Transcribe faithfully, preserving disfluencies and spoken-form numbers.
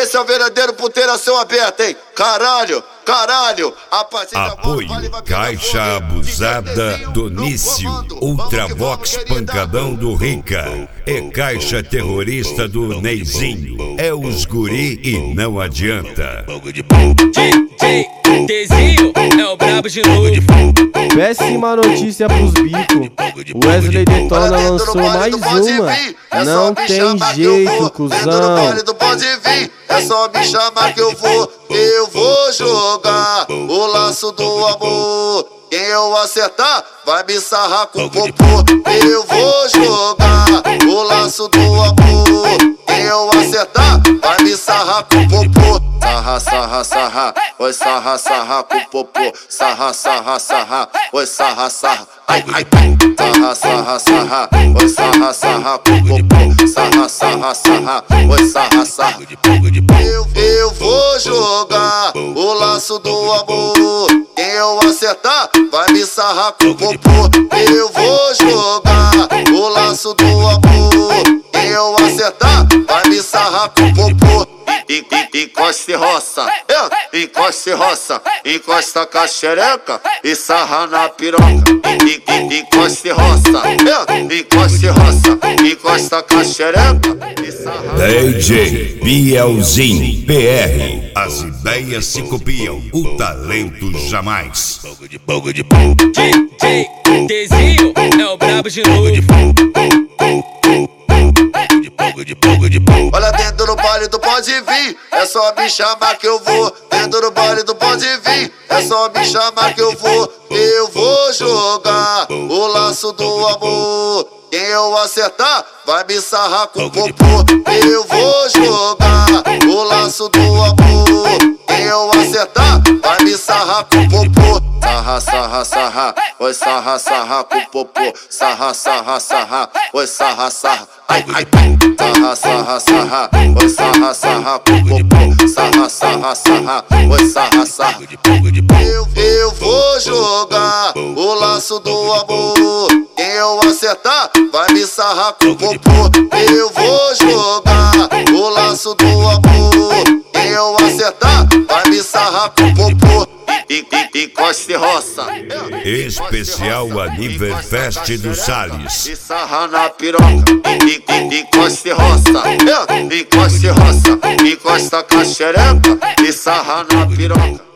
esse é o verdadeiro puteiro a céu aberto, hein? Caralho, caralho. A partir da Apoio Caixa Abusada Donício, Ultravox Pancadão do Rica. É Caixa Terrorista do Neizinho. É os guri e não adianta. Tzinho é o brabo de novo. Péssima notícia pros bicos. O Wesley Detona lançou mais uma. Não tem jeito, cuzão. É só me chamar que eu vou, eu vou jogar o laço do amor. Quem eu acertar vai me sarrar com o popô. Eu vou jogar o laço do amor. Quem eu acertar vai me sarrar com o popô. Sarra, sarra, sarra, oi sarra, sarra com o popô. Sarra, sarra, sarra, oi sarra, sarra. Ai, ai, sarra, sarra, sarra, oi sarra, sarra com o popô. Sarra, sarra, sarra, oi sarra, sarra. Eu, eu vou jogar o laço do amor. Quem eu acertar vai me sarrar com o popô. Eu vou jogar o laço do amor. Quem eu acertar vai me sarrar com o popô. Encosta e roça, é, encosta e roça, encosta com a xereca e sarra na piroca. Encosta e roça, é, encosta e roça, encosta com a xereca e sarra. D J Bielzinho P R. As ideias se copiam, o talento jamais. Tzinho é o brabo de novo. Olha dentro do baile do pode vir, é só me chamar que eu vou. Dentro do baile do pode vir, é só me chamar que eu vou. Eu vou jogar o laço do amor. Quem eu acertar vai me sarrar com o popô. Eu vou jogar o laço do amor. Quem eu acertar vai me sarrar com o popô. Sarra, sarra, sarra, oi sarra, sarra com o popô. Sarra, sarra, sarra, oi sarra, sarra. Ai, ai, sarra, sarra, sarra, oi sarra, sarra com o popô. Sarra, sarra, sarra, oi sarra, sarra. Eu, eu vou jogar o laço do amor. Quem eu acertar vai me sarrar com o popô. Eu vou jogar o laço do amor. Quem eu acertar vai me sarrar com o popô. Encosta e roça, Especial Aniverfest do Salles. e sarra na piroca. Encosta e roça, é, encosta e roça, encosta com a xereca e sarra na piroca.